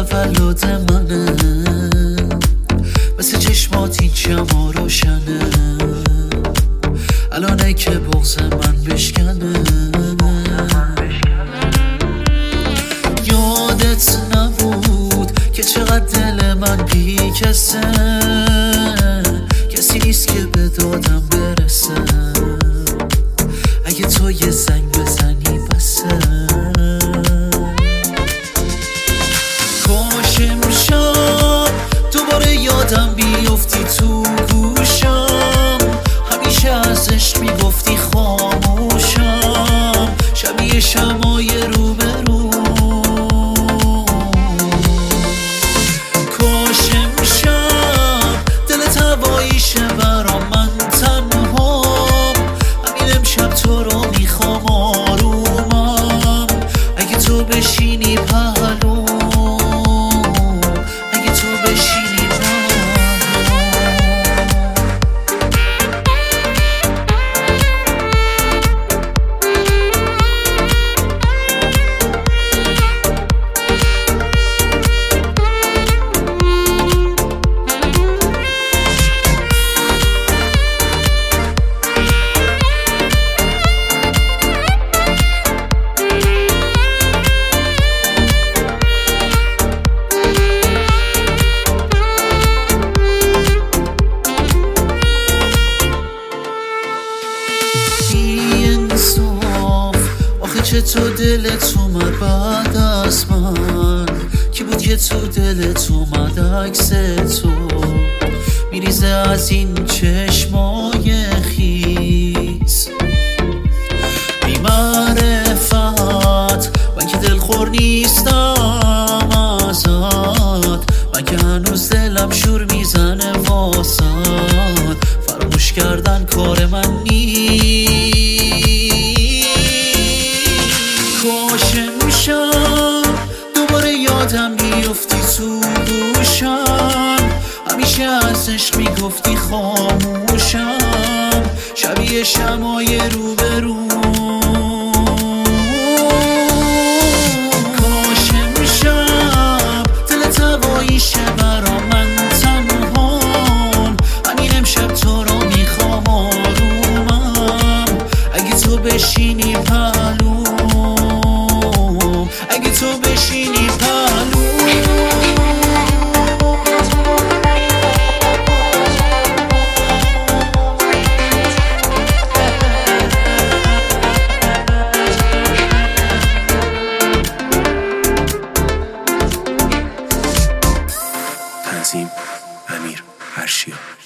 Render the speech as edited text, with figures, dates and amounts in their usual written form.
تولد منه، مثل چشمات این شما روشنه، الانه که بغض من بشکنه. یادت نبود که چقدر دل من بیکسه، کسی نیست که به دادم برسه، اگه تو یه زنگ بزنی بسه. کاش امشب دوباره یادم بیفتی تو گوشم، همیشه از عشق میگفتی خاموشم، شبیه شمای روبرو. کاش امشب دلت هواییشه برام، من تنهام، همین امشب تو رو میخوام آرومم، اگه تو بشینی پهلوم، اگه تو بشینی پهلوم. چطور دلت اومد بعد از من؟ کی بود که تو دلت اومد عکس تو میریزه از این چشمای خیس؟ بی معرفت من که دلخور نیستم ازت، من که هنوز دلم شور میزنه واسط، فراموش کردن کار من نیست. کاش امشب دوباره یادم بیفتی تو گوشم، همیشه از عشق میگفتی خاموشم، شبیه شمای روبرو. کاش امشب دلت هواییشه برام، من تنهام، همین امشب تو رو میخوام آرومم، اگه تو بشینی پهلوم، اگه تو بشینی پهلوم. تنظیم: امیر هرشیا.